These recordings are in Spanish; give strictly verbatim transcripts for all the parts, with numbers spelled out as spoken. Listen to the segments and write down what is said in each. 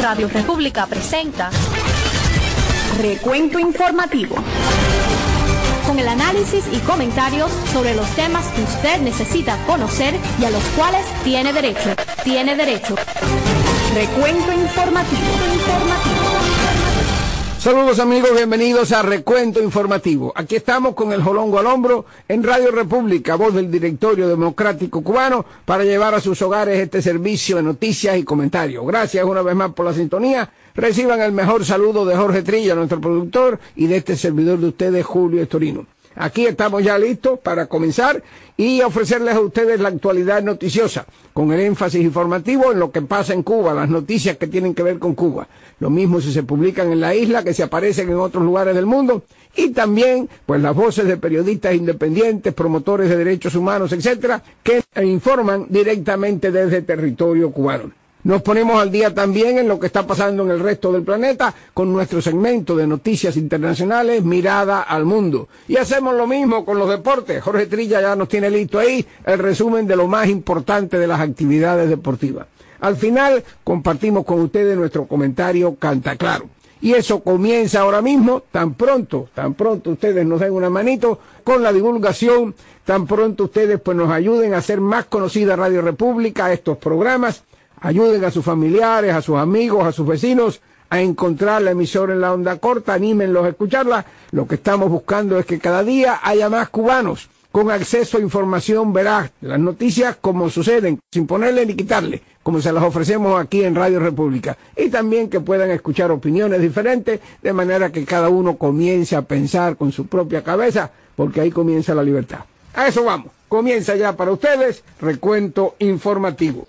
Radio República presenta Recuento Informativo, con el análisis y comentarios sobre los temas que usted necesita conocer y a los cuales tiene derecho. Tiene derecho. Recuento Informativo. Informativo. Saludos amigos, bienvenidos a Recuento Informativo. Aquí estamos con el jolongo al hombro en Radio República, voz del Directorio Democrático Cubano, para llevar a sus hogares este servicio de noticias y comentarios. Gracias una vez más por la sintonía. Reciban el mejor saludo de Jorge Trilla, nuestro productor, y de este servidor de ustedes, Julio Estorino. Aquí estamos ya listos para comenzar y ofrecerles a ustedes la actualidad noticiosa, con el énfasis informativo en lo que pasa en Cuba, las noticias que tienen que ver con Cuba. Lo mismo si se publican en la isla, que se aparecen en otros lugares del mundo, y también pues las voces de periodistas independientes, promotores de derechos humanos, etcétera, que informan directamente desde territorio cubano. Nos ponemos al día también en lo que está pasando en el resto del planeta con nuestro segmento de noticias internacionales, Mirada al Mundo. Y hacemos lo mismo con los deportes. Jorge Trilla ya nos tiene listo ahí el resumen de lo más importante de las actividades deportivas. Al final compartimos con ustedes nuestro comentario Canta Claro. Y eso comienza ahora mismo, tan pronto, tan pronto ustedes nos den una manito con la divulgación, tan pronto ustedes pues nos ayuden a hacer más conocida Radio República, estos programas. Ayuden a sus familiares, a sus amigos, a sus vecinos a encontrar la emisora en la onda corta, anímenlos a escucharla. Lo que estamos buscando es que cada día haya más cubanos con acceso a información veraz, las noticias como suceden, sin ponerle ni quitarle, como se las ofrecemos aquí en Radio República. Y también que puedan escuchar opiniones diferentes, de manera que cada uno comience a pensar con su propia cabeza, porque ahí comienza la libertad. A eso vamos. Comienza ya para ustedes Recuento Informativo.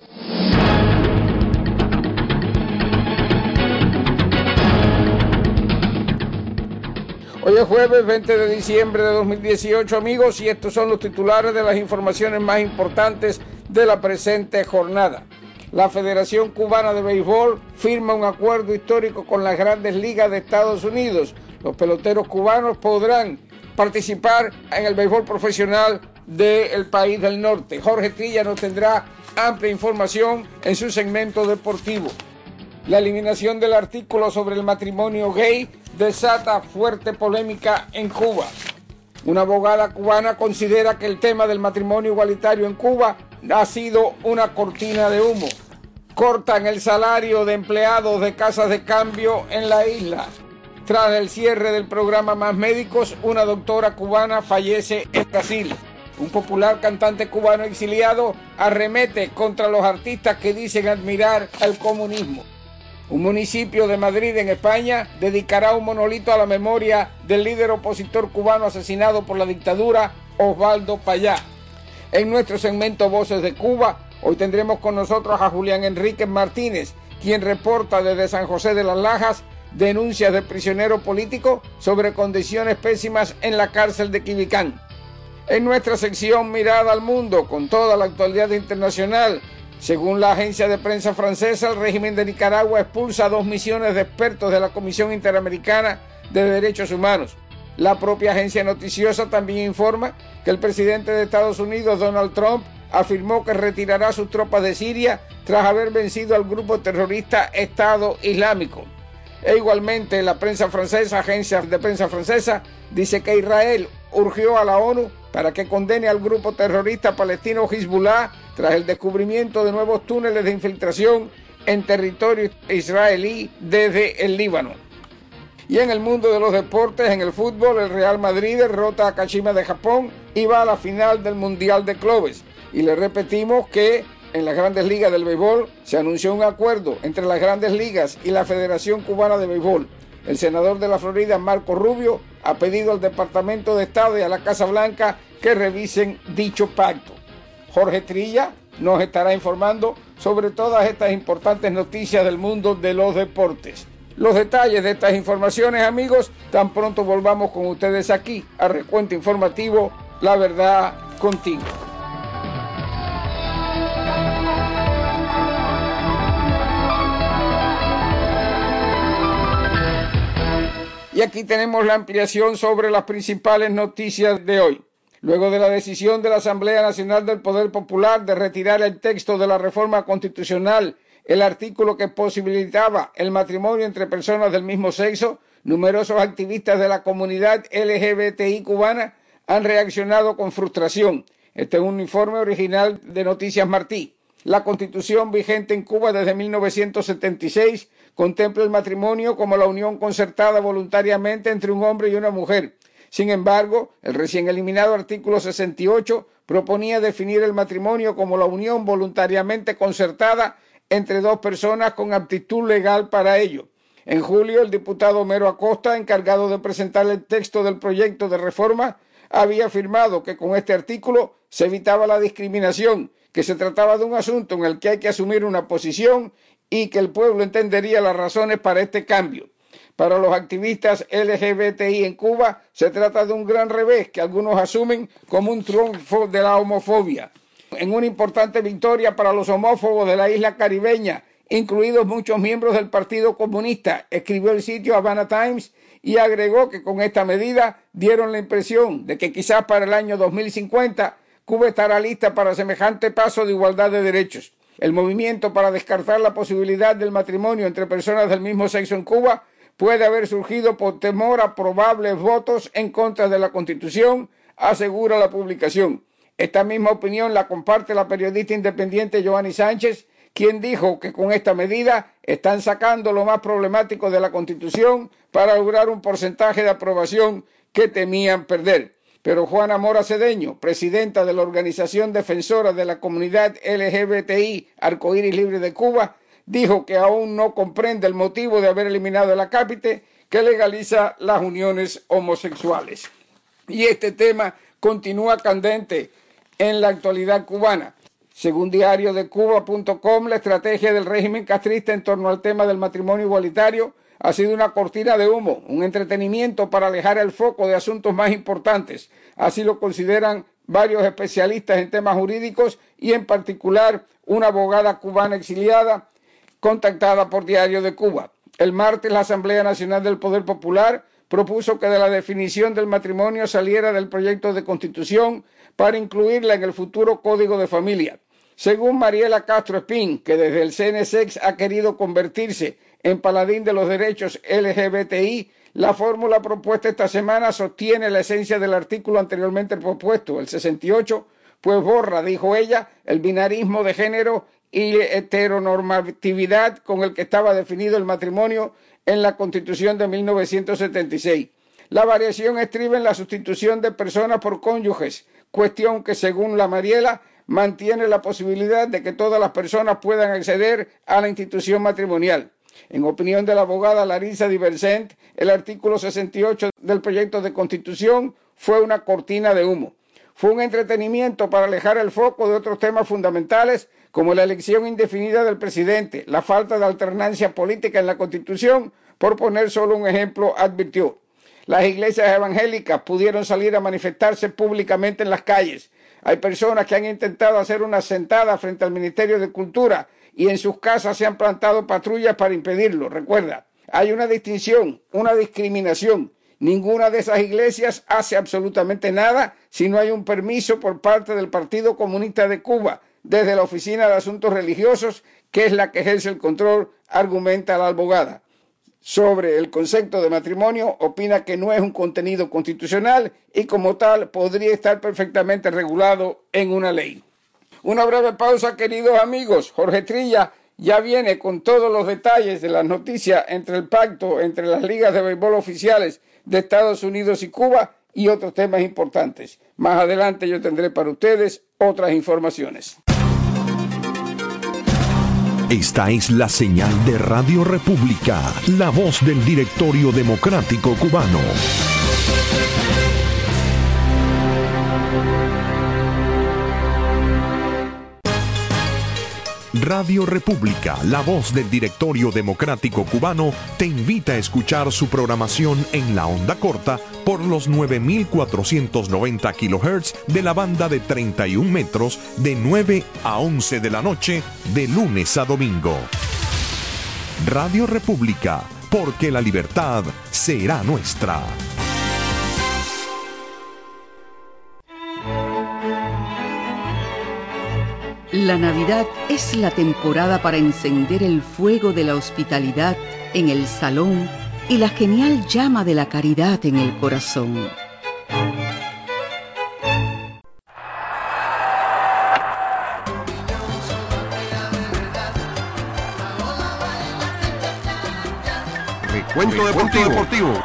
Hoy es jueves veinte de diciembre de dos mil dieciocho, amigos, y estos son los titulares de las informaciones más importantes de la presente jornada. La Federación Cubana de Béisbol firma un acuerdo histórico con las Grandes Ligas de Estados Unidos. Los peloteros cubanos podrán participar en el béisbol profesional del país del norte. Jorge Trilla nos tendrá amplia información en su segmento deportivo. La eliminación del artículo sobre el matrimonio gay desata fuerte polémica en Cuba. Una abogada cubana considera que el tema del matrimonio igualitario en Cuba ha sido una cortina de humo. Cortan el salario de empleados de casas de cambio en la isla. Tras el cierre del programa Más Médicos, una doctora cubana fallece en Brasil. Un popular cantante cubano exiliado arremete contra los artistas que dicen admirar al comunismo. Un municipio de Madrid, en España, dedicará un monolito a la memoria del líder opositor cubano asesinado por la dictadura, Osvaldo Payá. En nuestro segmento Voces de Cuba, hoy tendremos con nosotros a Julián Enríquez Martínez, quien reporta desde San José de las Lajas denuncias de prisionero político sobre condiciones pésimas en la cárcel de Quibicán. En nuestra sección Mirada al Mundo, con toda la actualidad internacional, según la agencia de prensa francesa, el régimen de Nicaragua expulsa a dos misiones de expertos de la Comisión Interamericana de Derechos Humanos. La propia agencia noticiosa también informa que el presidente de Estados Unidos, Donald Trump, afirmó que retirará sus tropas de Siria tras haber vencido al grupo terrorista Estado Islámico. E igualmente la prensa francesa, agencia de prensa francesa, dice que Israel urgió a la ONU para que condene al grupo terrorista palestino Hezbollah tras el descubrimiento de nuevos túneles de infiltración en territorio israelí desde el Líbano. Y en el mundo de los deportes, en el fútbol, el Real Madrid derrota a Kashima de Japón y va a la final del Mundial de Clubes. Y le repetimos que en las Grandes Ligas del Béisbol se anunció un acuerdo entre las Grandes Ligas y la Federación Cubana de Béisbol. El senador de la Florida, Marco Rubio, ha pedido al Departamento de Estado y a la Casa Blanca que revisen dicho pacto. Jorge Trilla nos estará informando sobre todas estas importantes noticias del mundo de los deportes. Los detalles de estas informaciones, amigos, tan pronto volvamos con ustedes aquí a Recuento Informativo, La Verdad Contigo. Y aquí tenemos la ampliación sobre las principales noticias de hoy. Luego de la decisión de la Asamblea Nacional del Poder Popular de retirar el texto de la reforma constitucional el artículo que posibilitaba el matrimonio entre personas del mismo sexo, numerosos activistas de la comunidad L G B T I cubana han reaccionado con frustración. Este es un informe original de Noticias Martí. La Constitución vigente en Cuba desde mil novecientos setenta y seis contempla el matrimonio como la unión concertada voluntariamente entre un hombre y una mujer. Sin embargo, el recién eliminado artículo sesenta y ocho proponía definir el matrimonio como la unión voluntariamente concertada entre dos personas con aptitud legal para ello. En julio, el diputado Homero Acosta, encargado de presentar el texto del proyecto de reforma, había afirmado que con este artículo se evitaba la discriminación, que se trataba de un asunto en el que hay que asumir una posición y que el pueblo entendería las razones para este cambio. Para los activistas L G B T I en Cuba, se trata de un gran revés que algunos asumen como un triunfo de la homofobia. En una importante victoria para los homófobos de la isla caribeña, incluidos muchos miembros del Partido Comunista, escribió el sitio Havana Times y agregó que con esta medida dieron la impresión de que quizás para el año dos mil cincuenta Cuba estará lista para semejante paso de igualdad de derechos. El movimiento para descartar la posibilidad del matrimonio entre personas del mismo sexo en Cuba puede haber surgido por temor a probables votos en contra de la Constitución, asegura la publicación. Esta misma opinión la comparte la periodista independiente Joanny Sánchez, quien dijo que con esta medida están sacando lo más problemático de la Constitución para lograr un porcentaje de aprobación que temían perder. Pero Juana Mora Cedeño, presidenta de la Organización Defensora de la Comunidad L G B T I Arcoíris Libre de Cuba, dijo que aún no comprende el motivo de haber eliminado el acápite que legaliza las uniones homosexuales. Y este tema continúa candente en la actualidad cubana. Según diario de cuba punto com, la estrategia del régimen castrista en torno al tema del matrimonio igualitario ha sido una cortina de humo, un entretenimiento para alejar el foco de asuntos más importantes. Así lo consideran varios especialistas en temas jurídicos y en particular una abogada cubana exiliada contactada por Diario de Cuba. El martes la Asamblea Nacional del Poder Popular propuso que de la definición del matrimonio saliera del proyecto de Constitución para incluirla en el futuro Código de Familia. Según Mariela Castro Espín, que desde el C N S E X ha querido convertirse en paladín de los derechos L G B T I, la fórmula propuesta esta semana sostiene la esencia del artículo anteriormente propuesto, el sesenta y ocho, pues borra, dijo ella, el binarismo de género y heteronormatividad con el que estaba definido el matrimonio en la Constitución de mil novecientos setenta y seis. La variación estriba en la sustitución de personas por cónyuges, cuestión que según la Mariela mantiene la posibilidad de que todas las personas puedan acceder a la institución matrimonial. En opinión de la abogada Larissa Diversent, el artículo sesenta y ocho del proyecto de Constitución fue una cortina de humo. Fue un entretenimiento para alejar el foco de otros temas fundamentales como la elección indefinida del presidente, la falta de alternancia política en la Constitución, por poner solo un ejemplo, advirtió. Las iglesias evangélicas pudieron salir a manifestarse públicamente en las calles. Hay personas que han intentado hacer una sentada frente al Ministerio de Cultura y en sus casas se han plantado patrullas para impedirlo. Recuerda, hay una distinción, una discriminación. Ninguna de esas iglesias hace absolutamente nada si no hay un permiso por parte del Partido Comunista de Cuba, desde la Oficina de Asuntos Religiosos, que es la que ejerce el control, argumenta la abogada. Sobre el concepto de matrimonio, opina que no es un contenido constitucional y como tal podría estar perfectamente regulado en una ley. Una breve pausa, queridos amigos. Jorge Trilla ya viene con todos los detalles de las noticias entre el pacto entre las ligas de béisbol oficiales de Estados Unidos y Cuba y otros temas importantes. Más adelante yo tendré para ustedes otras informaciones. Esta es la señal de Radio República, la voz del Directorio Democrático Cubano. Radio República, la voz del Directorio Democrático Cubano, te invita a escuchar su programación en la onda corta por los nueve mil cuatrocientos noventa kilohertz de la banda de treinta y un metros de nueve a once de la noche de lunes a domingo. Radio República, porque la libertad será nuestra. La La Navidad es la temporada para encender el fuego de la hospitalidad en el salón y la genial llama de la caridad en el corazón. Recuento deportivo. deportivo.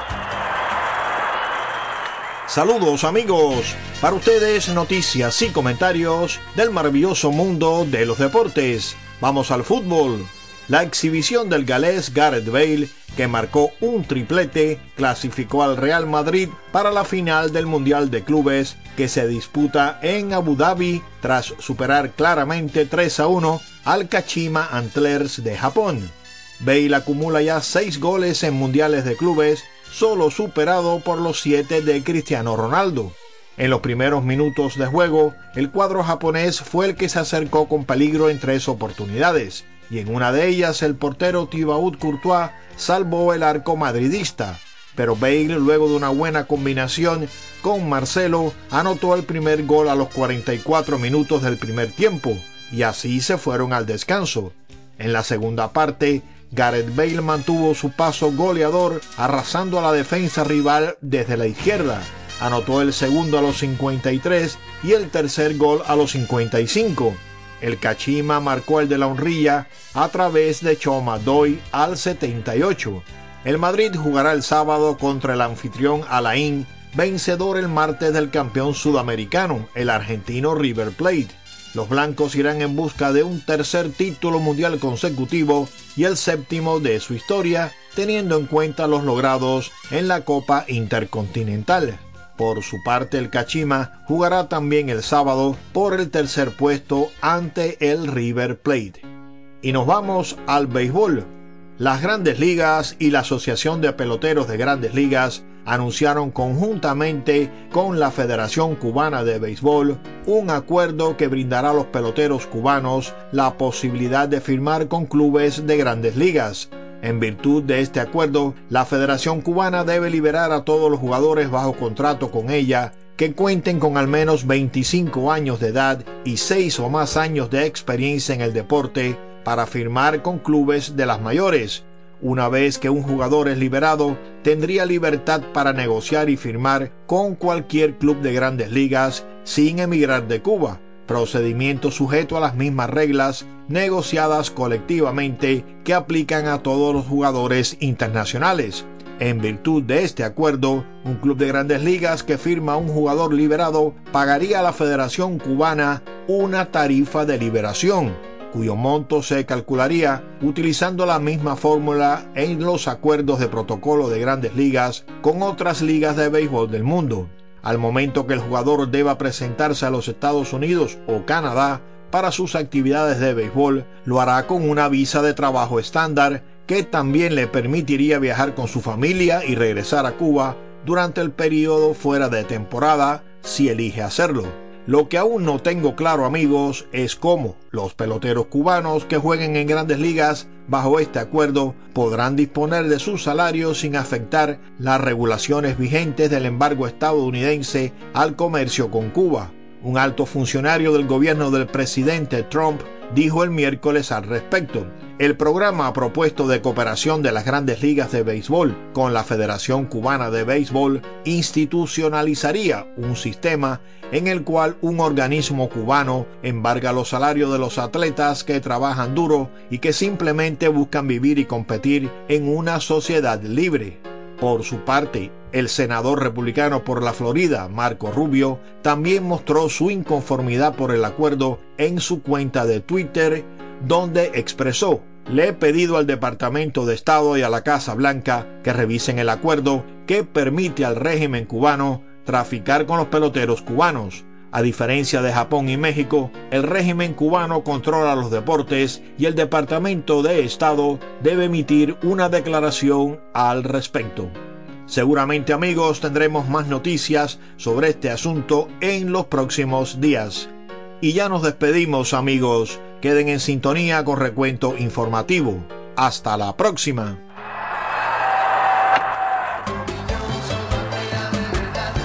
Saludos amigos, para ustedes noticias y comentarios del maravilloso mundo de los deportes. Vamos al fútbol. La exhibición del galés Gareth Bale, que marcó un triplete, clasificó al Real Madrid para la final del Mundial de Clubes que se disputa en Abu Dhabi tras superar claramente tres a uno al Kashima Antlers de Japón. Bale acumula ya seis goles en Mundiales de Clubes, solo superado por los siete de Cristiano Ronaldo. En los primeros minutos de juego, el cuadro japonés fue el que se acercó con peligro en tres oportunidades, y en una de ellas el portero Thibaut Courtois salvó el arco madridista. Pero Bale, luego de una buena combinación con Marcelo, anotó el primer gol a los cuarenta y cuatro minutos del primer tiempo, y así se fueron al descanso. En la segunda parte, Gareth Bale mantuvo su paso goleador, arrasando a la defensa rival desde la izquierda. Anotó el segundo a los cincuenta y tres y el tercer gol a los cincuenta y cinco. El Kashima marcó el de la honrilla a través de Chomadoy al setenta y ocho. El Madrid jugará el sábado contra el anfitrión Alain, vencedor el martes del campeón sudamericano, el argentino River Plate. Los blancos irán en busca de un tercer título mundial consecutivo y el séptimo de su historia, teniendo en cuenta los logrados en la Copa Intercontinental. Por su parte, el Kashima jugará también el sábado por el tercer puesto ante el River Plate. Y nos vamos al béisbol. Las Grandes Ligas y la Asociación de Peloteros de Grandes Ligas anunciaron conjuntamente con la Federación Cubana de Béisbol un acuerdo que brindará a los peloteros cubanos la posibilidad de firmar con clubes de Grandes Ligas. En virtud de este acuerdo, la Federación Cubana debe liberar a todos los jugadores bajo contrato con ella que cuenten con al menos veinticinco años de edad y seis o más años de experiencia en el deporte para firmar con clubes de las mayores. Una vez que un jugador es liberado, tendría libertad para negociar y firmar con cualquier club de Grandes Ligas sin emigrar de Cuba, procedimiento sujeto a las mismas reglas negociadas colectivamente que aplican a todos los jugadores internacionales. En virtud de este acuerdo, un club de Grandes Ligas que firma a un jugador liberado pagaría a la Federación Cubana una tarifa de liberación, cuyo monto se calcularía utilizando la misma fórmula en los acuerdos de protocolo de Grandes Ligas con otras ligas de béisbol del mundo. Al momento que el jugador deba presentarse a los Estados Unidos o Canadá para sus actividades de béisbol, lo hará con una visa de trabajo estándar que también le permitiría viajar con su familia y regresar a Cuba durante el periodo fuera de temporada si elige hacerlo. Lo que aún no tengo claro, amigos, es cómo los peloteros cubanos que jueguen en Grandes Ligas bajo este acuerdo podrán disponer de sus salarios sin afectar las regulaciones vigentes del embargo estadounidense al comercio con Cuba. Un alto funcionario del gobierno del presidente Trump dijo el miércoles al respecto. El programa propuesto de cooperación de las Grandes Ligas de Béisbol con la Federación Cubana de Béisbol institucionalizaría un sistema en el cual un organismo cubano embarga los salarios de los atletas que trabajan duro y que simplemente buscan vivir y competir en una sociedad libre. Por su parte, el senador republicano por la Florida, Marco Rubio, también mostró su inconformidad por el acuerdo en su cuenta de Twitter, donde expresó: "Le he pedido al Departamento de Estado y a la Casa Blanca que revisen el acuerdo que permite al régimen cubano traficar con los peloteros cubanos. A diferencia de Japón y México, el régimen cubano controla los deportes y el Departamento de Estado debe emitir una declaración al respecto". Seguramente, amigos, tendremos más noticias sobre este asunto en los próximos días. Y ya nos despedimos, amigos. Queden en sintonía con Recuento Informativo. Hasta la próxima.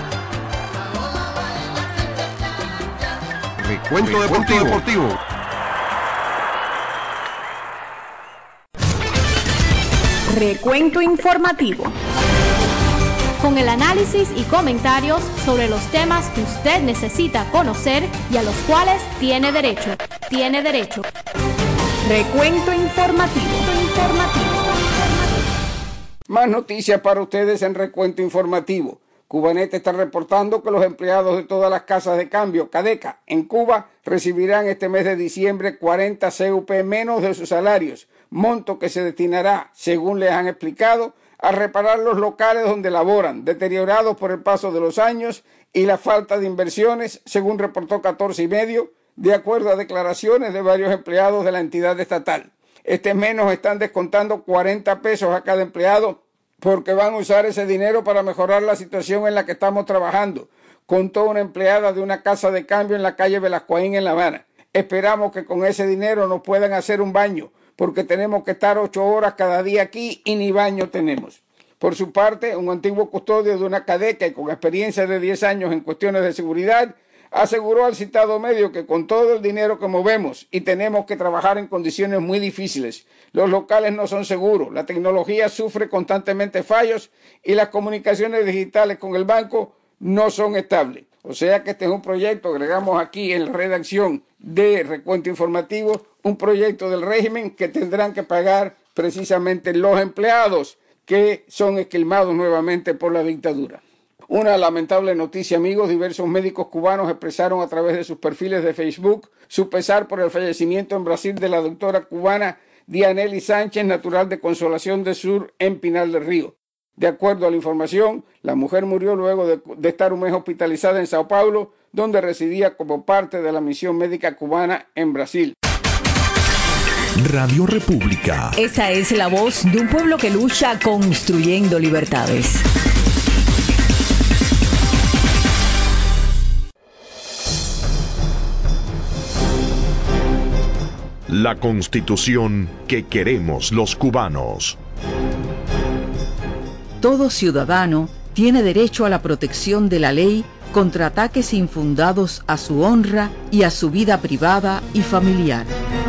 Recuento Deportivo. Deportivo. Recuento informativo. Con el análisis y comentarios sobre los temas que usted necesita conocer y a los cuales tiene derecho. Tiene derecho. Recuento informativo. informativo. Más noticias para ustedes en Recuento Informativo. Cubanet está reportando que los empleados de todas las casas de cambio, CADECA, en Cuba recibirán este mes de diciembre cuarenta C U P menos de sus salarios, monto que se destinará, según les han explicado, a reparar los locales donde laboran, deteriorados por el paso de los años y la falta de inversiones, según reportó catorce y medio, de acuerdo a declaraciones de varios empleados de la entidad estatal. Este mes nos están descontando cuarenta pesos a cada empleado porque van a usar ese dinero para mejorar la situación en la que estamos trabajando, contó una empleada de una casa de cambio en la calle Velascoín en La Habana. Esperamos que con ese dinero nos puedan hacer un baño, porque tenemos que estar ocho horas cada día aquí y ni baño tenemos. Por su parte, un antiguo custodio de una CADECA y con experiencia de diez años en cuestiones de seguridad, aseguró al citado medio que con todo el dinero que movemos y tenemos que trabajar en condiciones muy difíciles, los locales no son seguros, la tecnología sufre constantemente fallos y las comunicaciones digitales con el banco no son estables. O sea que este es un proyecto, agregamos aquí en la redacción de Recuento Informativo, un proyecto del régimen que tendrán que pagar precisamente los empleados que son esquilmados nuevamente por la dictadura. Una lamentable noticia, amigos. Diversos médicos cubanos expresaron a través de sus perfiles de Facebook su pesar por el fallecimiento en Brasil de la doctora cubana Dianely Sánchez, natural de Consolación del Sur, en Pinal del Río. De acuerdo a la información, la mujer murió luego de, de estar un mes hospitalizada en Sao Paulo, donde residía como parte de la misión médica cubana en Brasil. Radio República. Esa es la voz de un pueblo que lucha construyendo libertades. La Constitución que queremos los cubanos. Todo ciudadano tiene derecho a la protección de la ley contra ataques infundados a su honra y a su vida privada y familiar.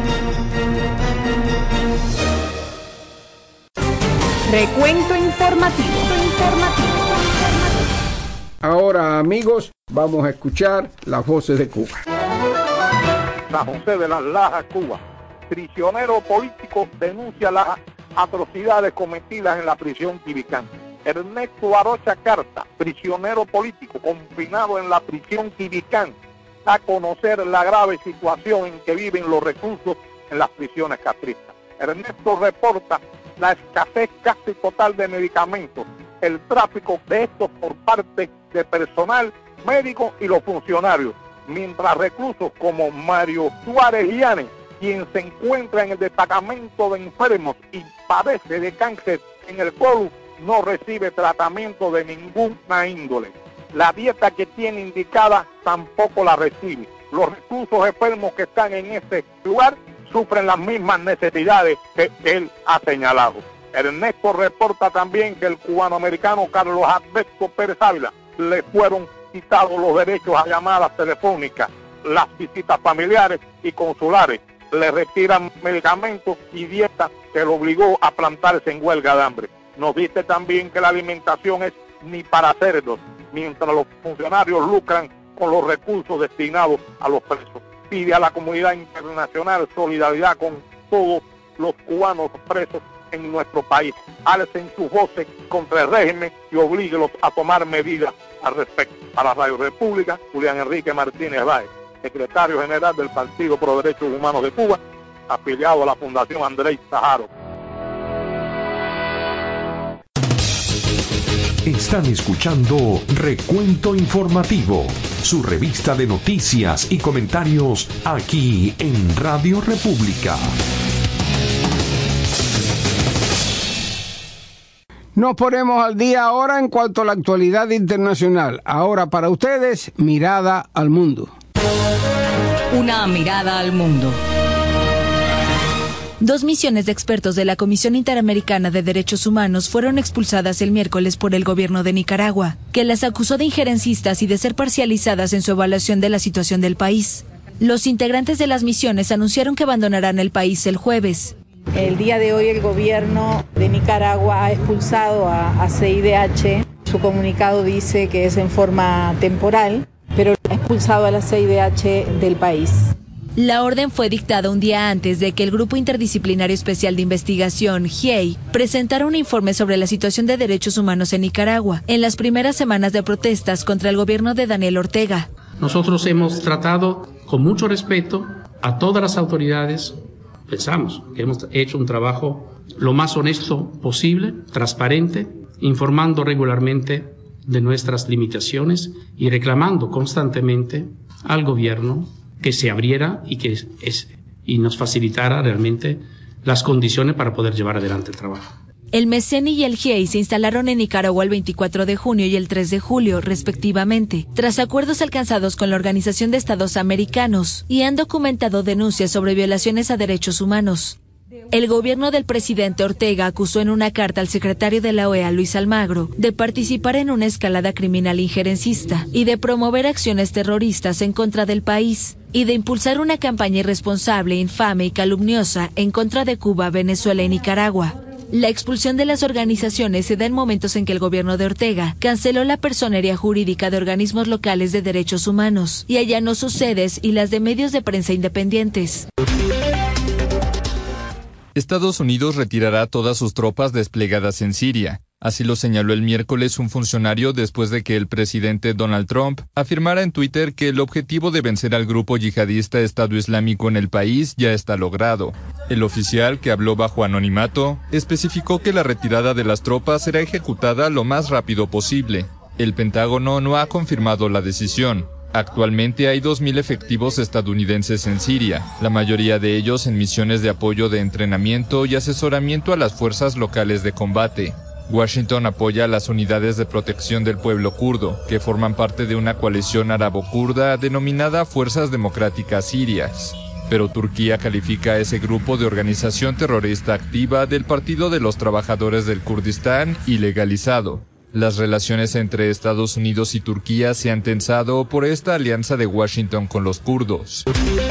Recuento informativo. informativo. Ahora, amigos, vamos a escuchar las voces de Cuba. San José de las Lajas, Cuba. Prisionero político denuncia las atrocidades cometidas en la prisión Quibicán. Ernesto Arocha Carta, prisionero político confinado en la prisión Quibicán, a conocer la grave situación en que viven los reclusos en las prisiones castristas. Ernesto reporta la escasez casi total de medicamentos, el tráfico de estos por parte de personal médico y los funcionarios, mientras reclusos como Mario Suárez Llanes, quien se encuentra en el destacamento de enfermos y padece de cáncer en el colon, no recibe tratamiento de ninguna índole. La dieta que tiene indicada tampoco la recibe. Los reclusos enfermos que están en este lugar sufren las mismas necesidades que él ha señalado. Ernesto reporta también que el cubanoamericano Carlos Alberto Pérez Ávila le fueron quitados los derechos a llamadas telefónicas, las visitas familiares y consulares. Le retiran medicamentos y dieta que lo obligó a plantarse en huelga de hambre. Nos dice también que la alimentación es ni para cerdos, mientras los funcionarios lucran con los recursos destinados a los presos. Pide a la comunidad internacional solidaridad con todos los cubanos presos en nuestro país. Alcen sus voces contra el régimen y oblíguelos a tomar medidas al respecto. Para Radio República, Julián Enrique Martínez Báez, secretario general del Partido Pro Derechos Humanos de Cuba, afiliado a la Fundación Andrés Saharo. Están escuchando Recuento Informativo, su revista de noticias y comentarios aquí en Radio República. Nos ponemos al día ahora en cuanto a la actualidad internacional. Ahora para ustedes, mirada al mundo. Una mirada al mundo. Dos misiones de expertos de la Comisión Interamericana de Derechos Humanos fueron expulsadas el miércoles por el gobierno de Nicaragua, que las acusó de injerencistas y de ser parcializadas en su evaluación de la situación del país. Los integrantes de las misiones anunciaron que abandonarán el país el jueves. El día de hoy el gobierno de Nicaragua ha expulsado a, a C I D H. Su comunicado dice que es en forma temporal, pero ha expulsado a la C I D H del país. La orden fue dictada un día antes de que el Grupo Interdisciplinario Especial de Investigación, G I E I, presentara un informe sobre la situación de derechos humanos en Nicaragua en las primeras semanas de protestas contra el gobierno de Daniel Ortega. Nosotros hemos tratado con mucho respeto a todas las autoridades. Pensamos que hemos hecho un trabajo lo más honesto posible, transparente, informando regularmente de nuestras limitaciones y reclamando constantemente al gobierno que se abriera y que es, y nos facilitara realmente las condiciones para poder llevar adelante el trabajo. El MECENI y el G I E I se instalaron en Nicaragua el veinticuatro de junio y el tres de julio, respectivamente, tras acuerdos alcanzados con la Organización de Estados Americanos, y han documentado denuncias sobre violaciones a derechos humanos. El gobierno del presidente Ortega acusó en una carta al secretario de la O E A, Luis Almagro, de participar en una escalada criminal injerencista y de promover acciones terroristas en contra del país, y de impulsar una campaña irresponsable, infame y calumniosa en contra de Cuba, Venezuela y Nicaragua. La expulsión de las organizaciones se da en momentos en que el gobierno de Ortega canceló la personería jurídica de organismos locales de derechos humanos y allanó sus sedes y las de medios de prensa independientes. Estados Unidos retirará todas sus tropas desplegadas en Siria. Así lo señaló el miércoles un funcionario después de que el presidente Donald Trump afirmara en Twitter que el objetivo de vencer al grupo yihadista Estado Islámico en el país ya está logrado. El oficial, que habló bajo anonimato, especificó que la retirada de las tropas será ejecutada lo más rápido posible. El Pentágono no ha confirmado la decisión. Actualmente hay dos mil efectivos estadounidenses en Siria, la mayoría de ellos en misiones de apoyo de entrenamiento y asesoramiento a las fuerzas locales de combate. Washington apoya a las unidades de protección del pueblo kurdo, que forman parte de una coalición árabo-kurda denominada Fuerzas Democráticas Sirias. Pero Turquía califica a ese grupo de organización terrorista activa del Partido de los Trabajadores del Kurdistán ilegalizado. Las relaciones entre Estados Unidos y Turquía se han tensado por esta alianza de Washington con los kurdos.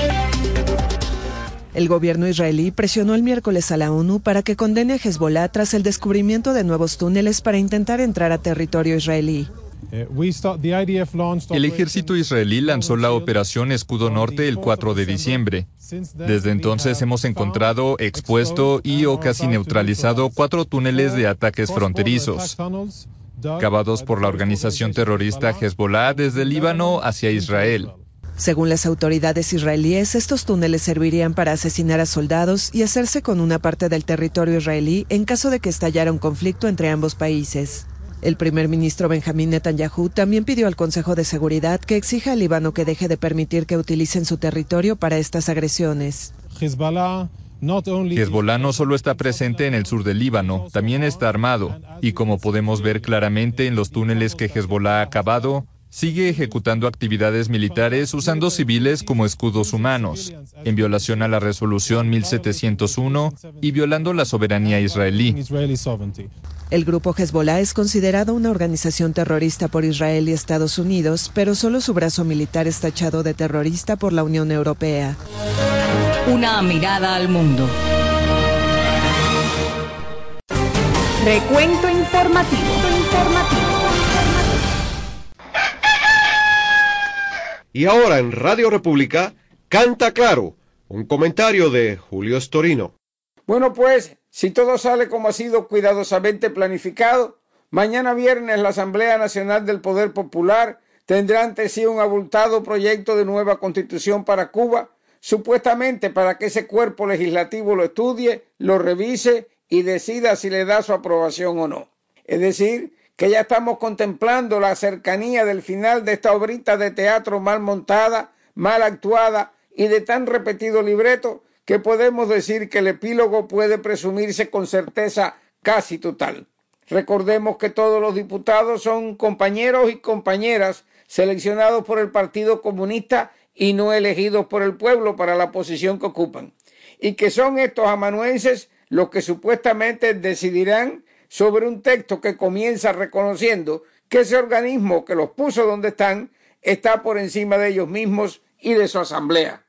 El gobierno israelí presionó el miércoles a la ONU para que condene a Hezbollah tras el descubrimiento de nuevos túneles para intentar entrar a territorio israelí. El ejército israelí lanzó la operación Escudo Norte el cuatro de diciembre. Desde entonces hemos encontrado, expuesto y o casi neutralizado cuatro túneles de ataques fronterizos, cavados por la organización terrorista Hezbollah desde el Líbano hacia Israel. Según las autoridades israelíes, estos túneles servirían para asesinar a soldados y hacerse con una parte del territorio israelí en caso de que estallara un conflicto entre ambos países. El primer ministro Benjamín Netanyahu también pidió al Consejo de Seguridad que exija al Líbano que deje de permitir que utilicen su territorio para estas agresiones. Hezbollah no solo está presente en el sur del Líbano, también está armado, y como podemos ver claramente en los túneles que Hezbollah ha cavado, sigue ejecutando actividades militares usando civiles como escudos humanos, en violación a la resolución mil setecientos uno y violando la soberanía israelí. El grupo Hezbollah es considerado una organización terrorista por Israel y Estados Unidos, pero solo su brazo militar es tachado de terrorista por la Unión Europea. Una mirada al mundo. Recuento informativo. informativo. Y ahora en Radio República, Canta Claro, un comentario de Julio Storino. Bueno, pues, si todo sale como ha sido cuidadosamente planificado, mañana viernes la Asamblea Nacional del Poder Popular tendrá ante sí un abultado proyecto de nueva constitución para Cuba, supuestamente para que ese cuerpo legislativo lo estudie, lo revise y decida si le da su aprobación o no. Es decir, que ya estamos contemplando la cercanía del final de esta obrita de teatro mal montada, mal actuada y de tan repetido libreto que podemos decir que el epílogo puede presumirse con certeza casi total. Recordemos que todos los diputados son compañeros y compañeras seleccionados por el Partido Comunista y no elegidos por el pueblo para la posición que ocupan, y que son estos amanuenses los que supuestamente decidirán sobre un texto que comienza reconociendo que ese organismo que los puso donde están está por encima de ellos mismos y de su asamblea.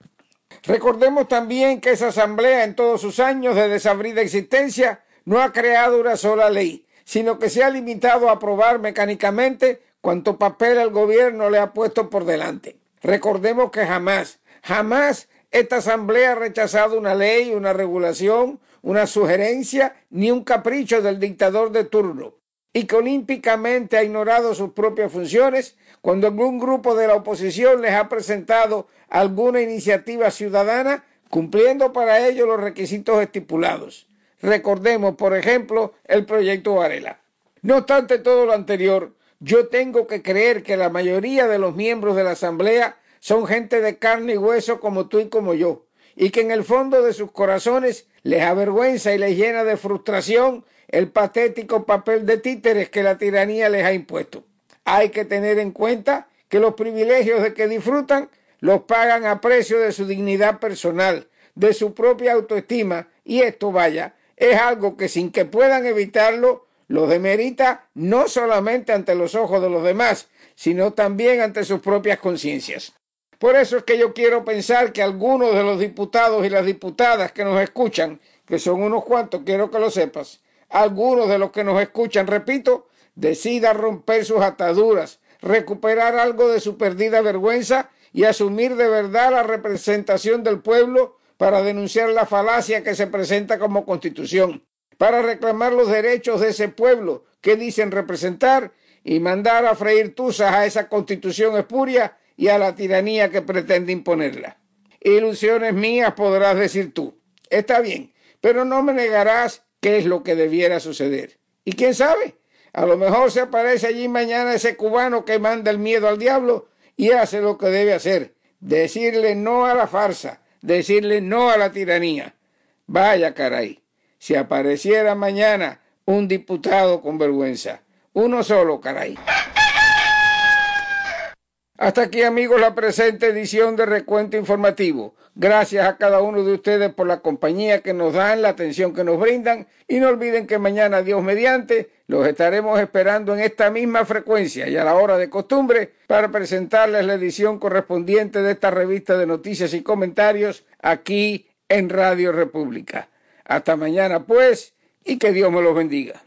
Recordemos también que esa asamblea en todos sus años de desabrida existencia no ha creado una sola ley, sino que se ha limitado a aprobar mecánicamente cuanto papel el gobierno le ha puesto por delante. Recordemos que jamás, jamás esta asamblea ha rechazado una ley, una regulación, una sugerencia, ni un capricho del dictador de turno, y que olímpicamente ha ignorado sus propias funciones cuando algún grupo de la oposición les ha presentado alguna iniciativa ciudadana cumpliendo para ello los requisitos estipulados. Recordemos, por ejemplo, el proyecto Varela. No obstante todo lo anterior, yo tengo que creer que la mayoría de los miembros de la Asamblea son gente de carne y hueso como tú y como yo, y que en el fondo de sus corazones les avergüenza y les llena de frustración el patético papel de títeres que la tiranía les ha impuesto. Hay que tener en cuenta que los privilegios de que disfrutan los pagan a precio de su dignidad personal, de su propia autoestima, y esto, vaya, es algo que sin que puedan evitarlo, los demerita no solamente ante los ojos de los demás, sino también ante sus propias conciencias. Por eso es que yo quiero pensar que algunos de los diputados y las diputadas que nos escuchan, que son unos cuantos, quiero que lo sepas, algunos de los que nos escuchan, repito, decidan romper sus ataduras, recuperar algo de su perdida vergüenza y asumir de verdad la representación del pueblo para denunciar la falacia que se presenta como Constitución, para reclamar los derechos de ese pueblo que dicen representar y mandar a freír tuzas a esa Constitución espuria y a la tiranía que pretende imponerla. Ilusiones mías, podrás decir tú. Está bien, pero no me negarás qué es lo que debiera suceder. Y quién sabe, a lo mejor se aparece allí mañana ese cubano que manda el miedo al diablo y hace lo que debe hacer, decirle no a la farsa, decirle no a la tiranía. Vaya caray, si apareciera mañana un diputado con vergüenza, uno solo, caray. Hasta aquí, amigos, la presente edición de Recuento Informativo. Gracias a cada uno de ustedes por la compañía que nos dan, la atención que nos brindan, y no olviden que mañana, Dios mediante, los estaremos esperando en esta misma frecuencia y a la hora de costumbre para presentarles la edición correspondiente de esta revista de noticias y comentarios aquí en Radio República. Hasta mañana, pues, y que Dios me los bendiga.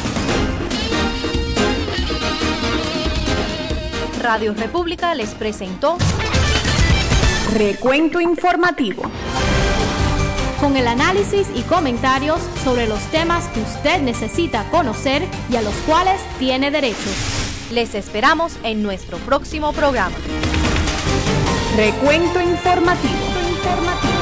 Radio República les presentó Recuento Informativo, con el análisis y comentarios sobre los temas que usted necesita conocer y a los cuales tiene derecho. Les esperamos en nuestro próximo programa. Recuento Informativo. Informativo.